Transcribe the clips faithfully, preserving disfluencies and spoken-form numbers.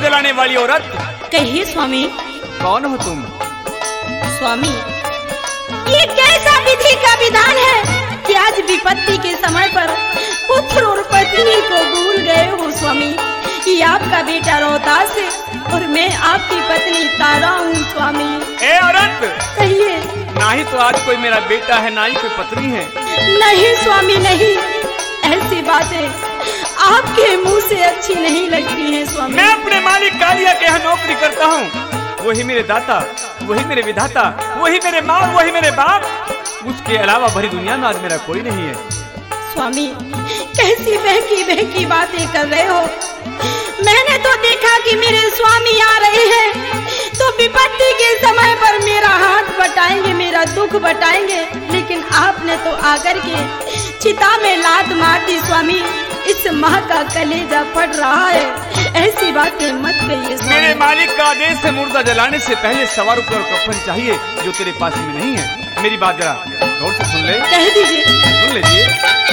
जलाने वाली औरत। कहिए स्वामी। कौन हो तुम? स्वामी, ये कैसा विधि का विधान है कि आज विपत्ति के समय पर पुत्र और पत्नी को भूल गए हो स्वामी। कि आपका बेटा रोहतास है और मैं आपकी पत्नी तारा हूँ स्वामी। ए औरत, कहिए। ना ही तो आज कोई मेरा बेटा है, ना ही कोई पत्नी है। नहीं स्वामी नहीं, ऐसी बातें आपके मुंह से अच्छी नहीं लगती हैं स्वामी। मैं अपने मालिक कालिया के यहाँ नौकरी करता हूँ। वही मेरे दाता, वही मेरे विधाता, वही मेरे माँ, वही मेरे बाप। उसके अलावा भरी दुनिया में आज मेरा कोई नहीं है। स्वामी, कैसी बहकी बहकी बातें कर रहे हो। मैंने तो देखा कि मेरे स्वामी आ रहे हैं तो विपत्ति के समय पर मेरा हाथ बटाएंगे, मेरा दुख बटाएंगे, लेकिन आपने तो आकर के चिता में लात मार दी स्वामी। इस माँ का कलेजा फट रहा है। ऐसी बातें मत कहिए। मेरे मालिक का आदेश है, मुर्दा जलाने से पहले सवा रुपए और कफन चाहिए, जो तेरे पास में नहीं है। मेरी बात जरा गौर से सुन ले। कह दीजिए। सुन लीजिए।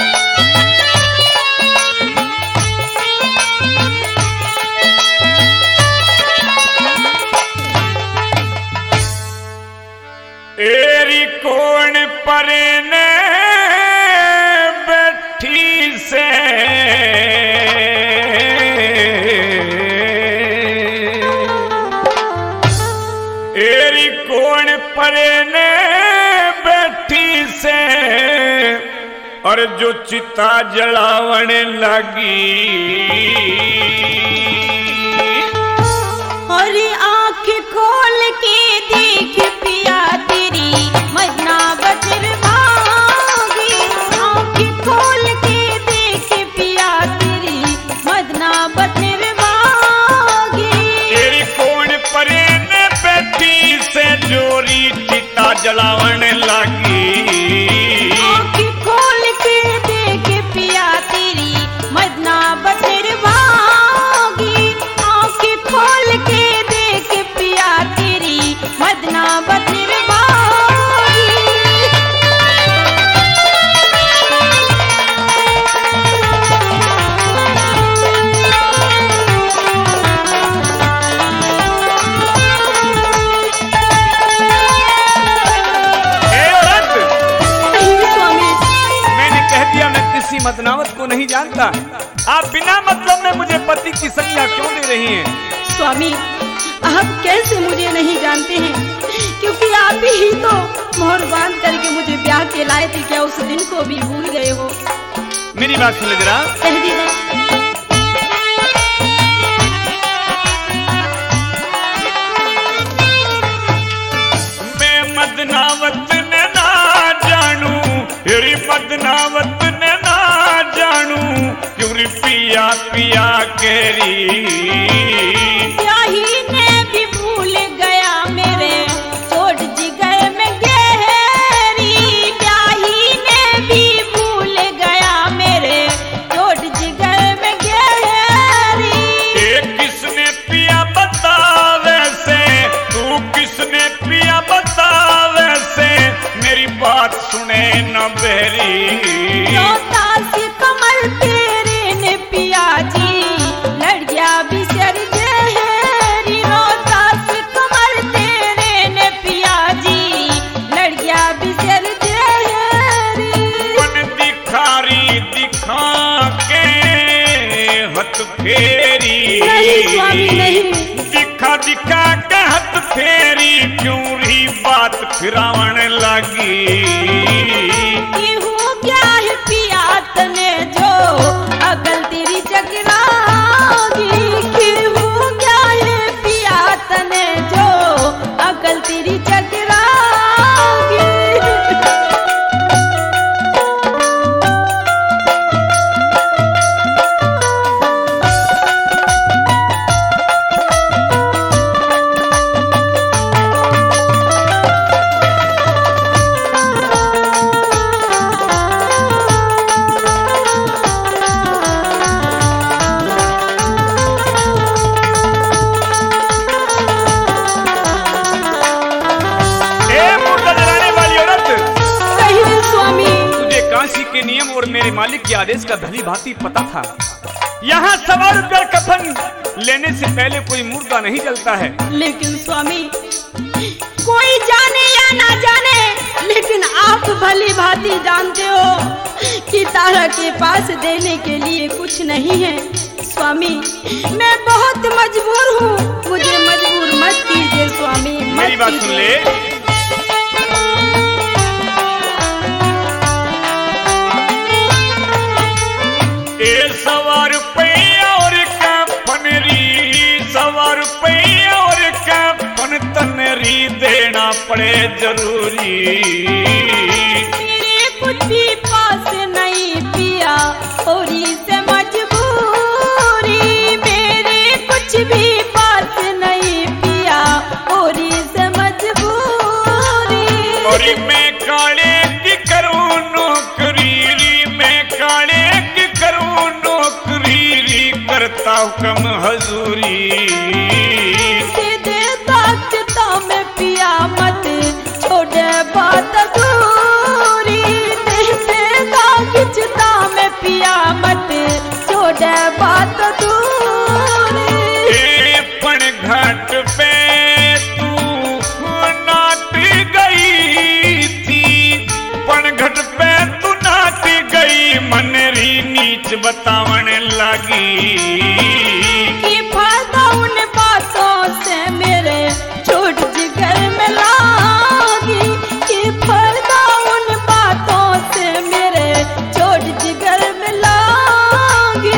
एरी कौन परे ने बैठी से एरी कौन परे ने बैठी से और जो चिता जलावन लगी और आँख खोल के देख पिया तेरी मदना बचर भागी। आँख खोल के देख पिया तेरी मदना बचर भागी। तेरी कौन परे ने बैठी से जोरी चिता जलावन लगी। आँख खोल के देख पिया तेरी मदना बचर भागी। आँख खोल के देख पिया तेरी मदना बचर भागी। मदनावत को नहीं जानता। आप बिना मतलब में मुझे पति की संज्ञा क्यों दे रही हैं? स्वामी, आप कैसे मुझे नहीं जानते हैं? क्योंकि आप ही तो मोहर बांध करके मुझे ब्याह के लाए थे। क्या उस दिन को भी भूल गए हो? मेरी बात सुन ले जरा। कह दीजिए। मैं मदनावत ने ना जानू, तेरी मदनावत ने ना जानू, क्यों पिया पिया केरी स्याही ने भी भूल गया मेरे छोड़ जी गए मैं गहरी। स्याही ने भी भूल गया मेरे छोड़ जी गए मैं गहरी। एक किसने पिया बता वैसे, तू किसने पिया बता वैसे, मेरी बात सुने न बहरी। रोहतास कमल तेरे ने पिया जी लड़ गया बिसर जहरी। रोहतास कमल तेरे ने पिया जी लड़ गया बिसर जहरी। मन दिखारी दिखा के हथ फेरी। नहीं स्वामी नहीं। दिखा दिखा के हथ फेरी, क्यों री बात फिरावन लगी। हो क्या है पिया तने जो अकल तेरी चकरागी। हो क्या है पिया तने जो अकल तेरी चकरागी। के नियम और मेरे मालिक के आदेश का भली भांति पता था। यहाँ सवा रुपया कफन लेने से पहले कोई मुर्दा नहीं जलता है। लेकिन स्वामी, कोई जाने या ना जाने, लेकिन आप भली भांति जानते हो कि तारा के पास देने के लिए कुछ नहीं है। स्वामी, मैं बहुत मजबूर हूँ, मुझे मजबूर मत कीजिए स्वामी, मत मेरी बात सुन ले। ए सवा रुपया और कफन री, सवा रुपया और कफन तनरी देना पड़े जरूरी। मेरे कुछ भी पास नहीं पिया और से मजबूरी, मेरे कुछ भी पास नहीं पिया और से मजबूरी। और मैं काले की करूँ नौकरी, मैं काले की करूँ नौकरी, करता हूँ कम हजूरी। सीधे ताकता में पिया मत छोड़े बात दूरी, सीधे ताकता में पिया मत छोड़े बात दूरी। ए पण घाट पे तू नाट गई थी, पण घट पे तू नाट गई, मनरी नीच बतावन लगी। कि फायदा उन बातों से मेरे छोट जिगर में लागी, कि फायदा उन बातों से मेरे छोट जिगर में लागी।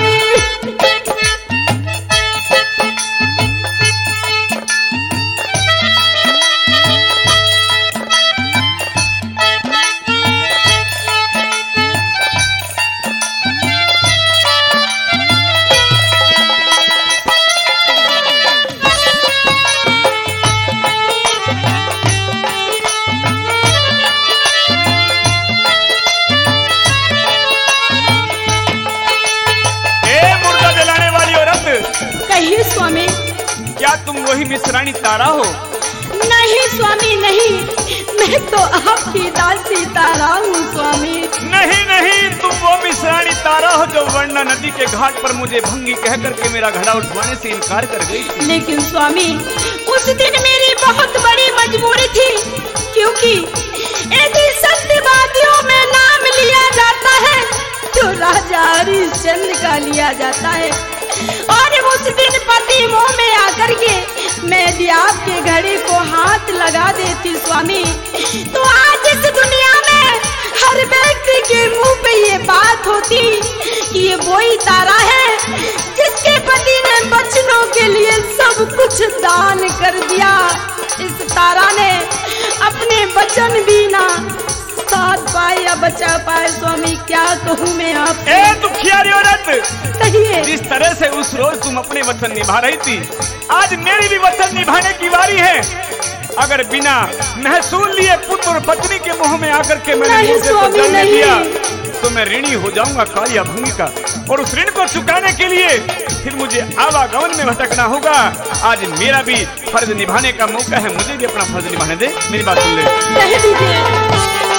कहिए स्वामी, क्या तुम वही मिश्राणी तारा हो? नहीं स्वामी नहीं, मैं तो आपकी दासी तारा हूँ स्वामी। नहीं नहीं, तुम वो मिश्राणी तारा हो जो वर्णा नदी के घाट पर मुझे भंगी कह करके मेरा घड़ा उठवाने से इनकार कर गई थी। लेकिन स्वामी, उस दिन मेरी बहुत बड़ी मजबूरी थी, क्योंकि ऐसी सत्यवादियों में नाम लिया जाता है जो राजा हरिश्चंद्र का लिया जाता है। और उस दिन पति मुंह में आकर के मैं भी आपके घड़ी को हाथ लगा देती स्वामी, तो आज इस दुनिया में हर व्यक्ति के मुंह पे ये बात होती कि ये वही तारा है जिसके पति ने बच्चों के लिए सब कुछ दान कर दिया। इस तारा ने अपने बचन भी ना साथ पाए या बचा पाए स्वामी, क्या कहूँ मैं आपसे। ए दुखियारी औरत, कहिए। जिस तरह से उस रोज तुम अपने वचन निभा रही थी, आज मेरी भी वचन निभाने की बारी है। अगर बिना महसूल लिए पुत्र और पत्नी के मुंह में आकर के मैंने मुझे को जलने दिया, तो मैं ऋणी हो जाऊंगा कालिया भंगी का, और उस ऋण को चुकाने के लिए फिर मुझे आवागमन में भटकना होगा। आज मेरा भी फर्ज निभाने का मौका है, मुझे भी अपना फर्ज निभाने दे। मेरी बात सुन ले।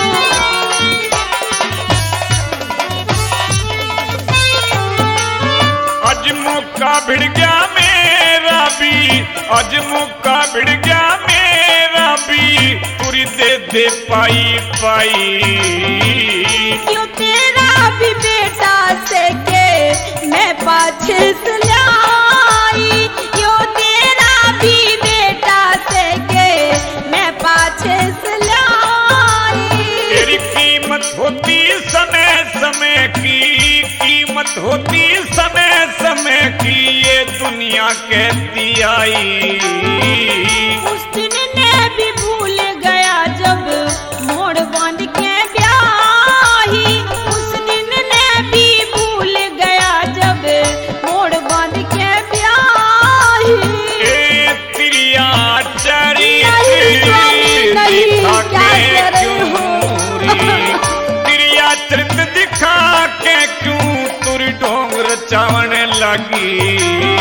आज मौका भिड़ गया मेरा भी, आज मौका भिड़ गया मेरा भी, पूरी दे दे पाई पाई। क्यों तेरा भी बेटा से के मैं पाछे से लाई, क्यों तेरा भी बेटा से के मैं पाछे से लाई। तेरी कीमत होती समय समय की, कीमत होती समय समय की, ये दुनिया कहती आई। उस दिन ने भी भूल गया जब मोड़ बांध के ब्याही, उस दिन ने भी भूल गया जब मोड़ बांध के ब्याही। ए तिरिया चरी तिरिया चरित दिखा के क्यों तुरी डोंगर चावण लगी।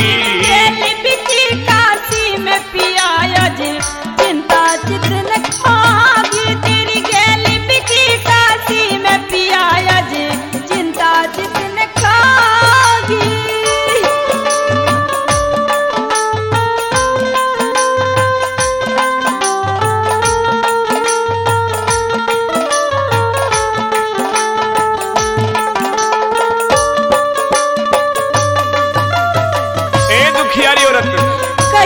काशी में पिया चिंता चितन खागी, तेरी गैली बिकी काशी में पिया चिंता चितन खागी।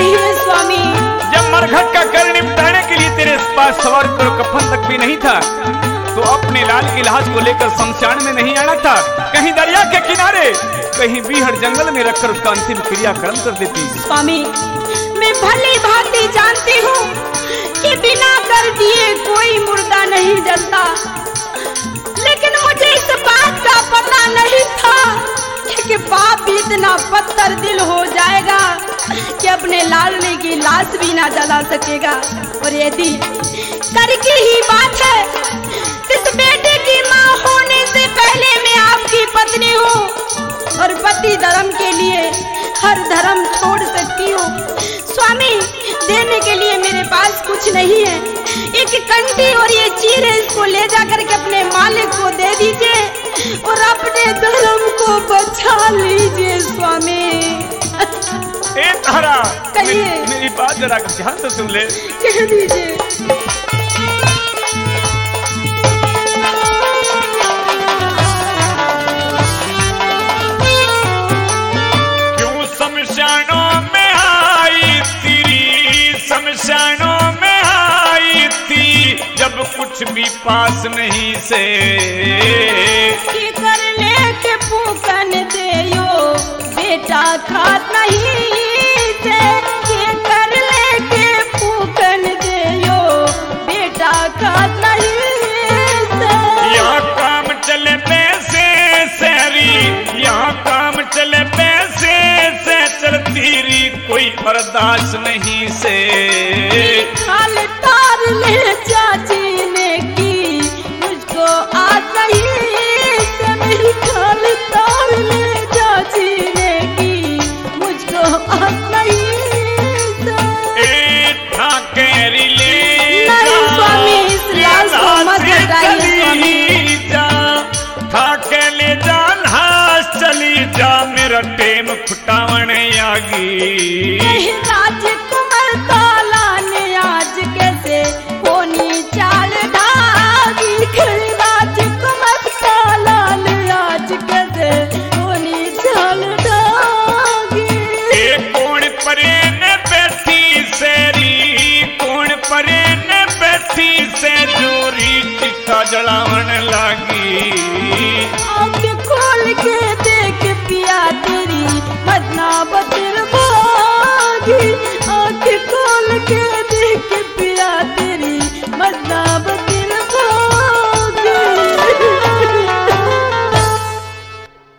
कहिए स्वामी। जब मरघट का कर निपटाने के लिए तेरे पास सवार करो कफन तक भी नहीं था, तो अपने लाल की लाश को लेकर शमशान में नहीं आना था, कहीं दरिया के किनारे, कहीं बीहड़ जंगल में रखकर उसका अंतिम क्रियाक्रम कर देती। स्वामी, मैं भली भांति जानती हूँ कि बिना कर दिए कोई मुर्दा नहीं जलता, लेकिन मुझे इस बात का पता नहीं था कि बाप इतना पत्थर दिल हो जाएगा कि अपने लाडले की लाश भी ना जला सकेगा। और यदि कर की ही बात है, इस बेटे की माँ होने से पहले मैं आपकी पत्नी हूँ और पति धर्म के लिए हर धर्म छोड़ सकती हूँ। स्वामी, देने के लिए मेरे पास कुछ नहीं है, एक कंठी और ये चीर है, इसको ले जाकर के अपने मालिक को दे दीजिए और अपने धर्म को बचा लीजिए। स्वामी ए तारा, कहिए। मेरी, मेरी बात जरा ध्यान से सुन ले। कह दीजिए। क्यों शमशानों में आई तेरी, शमशानों में आई थी, जब कुछ भी पास नहीं से की कर ले के फूकन देयो बेटा खात नहीं से, की कर ले के फूकन देयो बेटा खात नहीं से। यहाँ काम चले पैसे शहरी, यहाँ काम चले पैसे से, चलती री कोई बर्दाश्त नहीं से। खाल तार ले चाची ने की मुझको आज नहीं से, मेरी खाल तार ले चाची ने की मुझको आज नहीं से। ए ठाकेरी ले नहीं स्वामी, इस लाश को मत हटाइए स्वामी। जा ठाके ले जा, लाश चली जा, मेरा टेम खुटावन आगी। राजकुमार ताला ने आज कैसे होनी चाल ढागी, राजकुमार ताला ने आज कैसे होनी चाल ढागी। ए कौन परे ने बैठी सेरी, कौन परे ने बैठी से, जोरी टिक्का जलावन लागी।